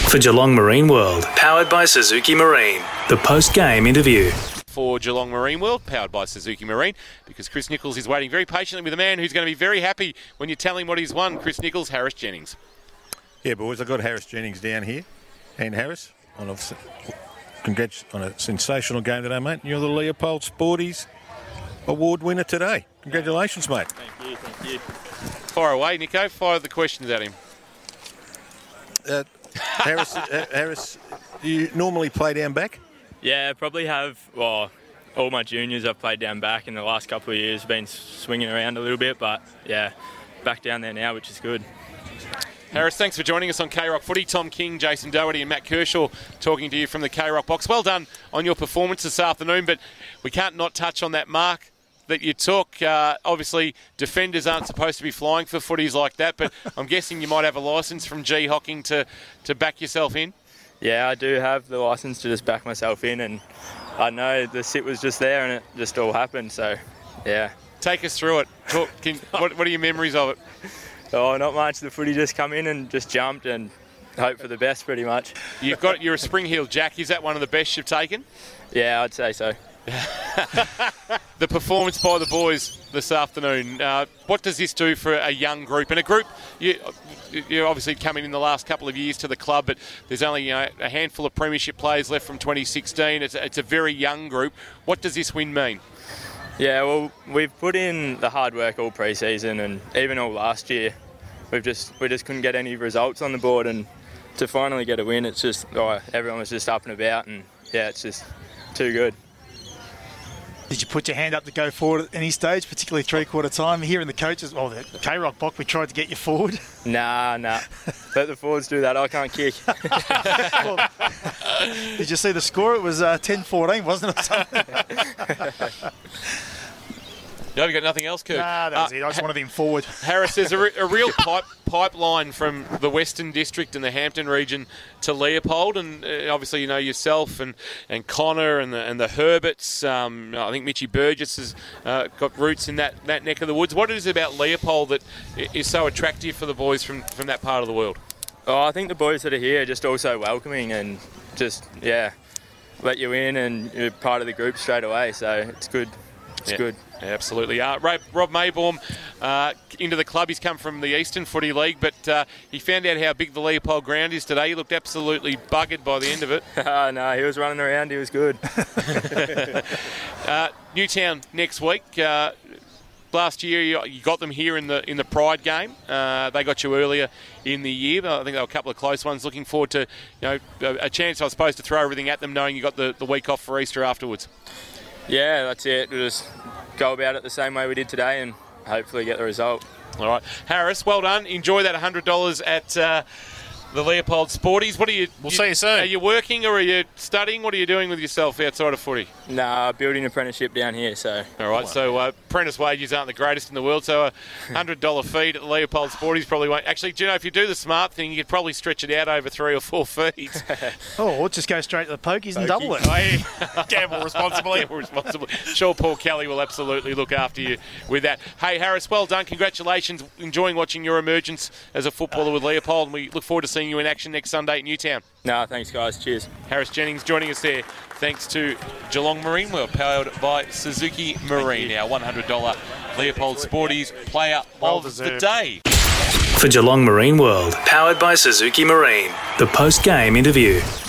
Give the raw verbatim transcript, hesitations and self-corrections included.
For Geelong Marine World, powered by Suzuki Marine. The post-game interview. For Geelong Marine World, powered by Suzuki Marine, because Chris Nichols is waiting very patiently with a man who's going to be very happy when you tell him what he's won. Chris Nichols, Harris Jennings. Yeah, boys, I've got Harris Jennings down here. And Harris, on a, congrats on a sensational game today, mate. You're the Leopold Sporties Award winner today. Congratulations, mate. Thank you, thank you. Fire away, Nico. Fire the questions at him. Uh, Harris, uh, Harris, do you normally play down back? Yeah, probably have, well, all my juniors I've played down back in the last couple of years, been swinging around a little bit, but yeah, back down there now, which is good. Harris, thanks for joining us on K-Rock Footy. Tom King, Jason Doherty and Matt Kershaw talking to you from the K-Rock box. Well done on your performance this afternoon, but we can't not touch on that mark that you took. Uh, obviously, defenders aren't supposed to be flying for footies like that, but I'm guessing you might have a licence from G Hocking to, to back yourself in. Yeah, I do have the licence to just back myself in, and I know the sit was just there and it just all happened, so yeah. Take us through it. Talk, can, what, what are your memories of it? Oh, not much. The footy just come in and just jumped and hope for the best, pretty much. You've got you're a spring heel jack. Is that one of the best you've taken? Yeah, I'd say so. The performance by the boys this afternoon. Uh, what does this do for a young group? And a group, you, you're obviously coming in the last couple of years to the club, but there's only you know, a handful of premiership players left from twenty sixteen. It's, it's a very young group. What does this win mean? Yeah, well, we've put in the hard work all pre-season and even all last year. We've just we just couldn't get any results on the board, and to finally get a win, it's just oh, everyone was just up and about, and yeah, it's just too good. Did you put your hand up to go forward at any stage, particularly three-quarter time? Here in the coaches, well, the K-Rock box, we tried to get you forward. Nah, nah. Let the forwards do that. I can't kick. Well, did you see the score? It was uh, ten fourteen, wasn't it? No, you got nothing else, Kirk? Nah, that was uh, it. I just wanted him forward. Harris, there's a, re- a real pipe, pipeline from the Western District and the Hampton region to Leopold, and uh, obviously you know yourself and, and Connor and the and the Herberts. Um, I think Mitchy Burgess has uh, got roots in that, that neck of the woods. What is it about Leopold that is so attractive for the boys from, from that part of the world? Oh, I think the boys that are here are just also welcoming and just, yeah, let you in and you're part of the group straight away, so it's good. It's yeah. good. Absolutely. Uh, Rob Maybaum uh, into the club. He's come from the Eastern Footy League, but uh, he found out how big the Leopold ground is today. He looked absolutely buggered by the end of it. Oh, no, he was running around. He was good. uh, Newtown next week. Uh, last year you, you got them here in the in the Pride game. Uh, they got you earlier in the year. I think there were a couple of close ones. Looking forward to you know a, a chance, I suppose, to throw everything at them, knowing you got the, the week off for Easter afterwards. Yeah, that's it. We'll just go about it the same way we did today and hopefully get the result. All right. Harris, well done. Enjoy that one hundred dollars at uh, the Leopold Sporties. What are you... We'll you, see you soon. Are you working or are you studying? What are you doing with yourself outside of footy? Nah, building apprenticeship down here, so... All right, so uh, apprentice wages aren't the greatest in the world, so a one hundred dollars feed at the Leopold Sporties probably won't... Actually, do you know, if you do the smart thing, you could probably stretch it out over three or four feeds. Oh, or just go straight to the pokies and double it. Hey. Gamble responsibly. Gamble responsibly. Sure, Paul Kelly will absolutely look after you with that. Hey, Harris, well done. Congratulations. Enjoying watching your emergence as a footballer with Leopold, and we look forward to seeing you in action next Sunday at Newtown. No, thanks, guys. Cheers. Harris Jennings joining us there, thanks to Geelong Marine World, powered by Suzuki Marine. Our one hundred dollars Leopold Sporties player Well of deserved. the day. For Geelong Marine World, powered by Suzuki Marine. The post-game interview.